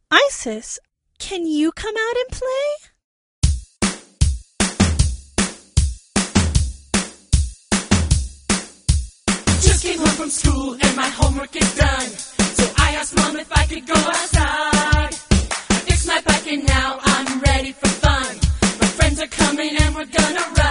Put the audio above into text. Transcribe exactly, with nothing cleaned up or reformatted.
Isis, can you come out and play? Just came home from school and my homework is done. So I asked Mom if I could go outside. I fixed my bike and now I'm ready for fun. My friends are coming and we're gonna ride.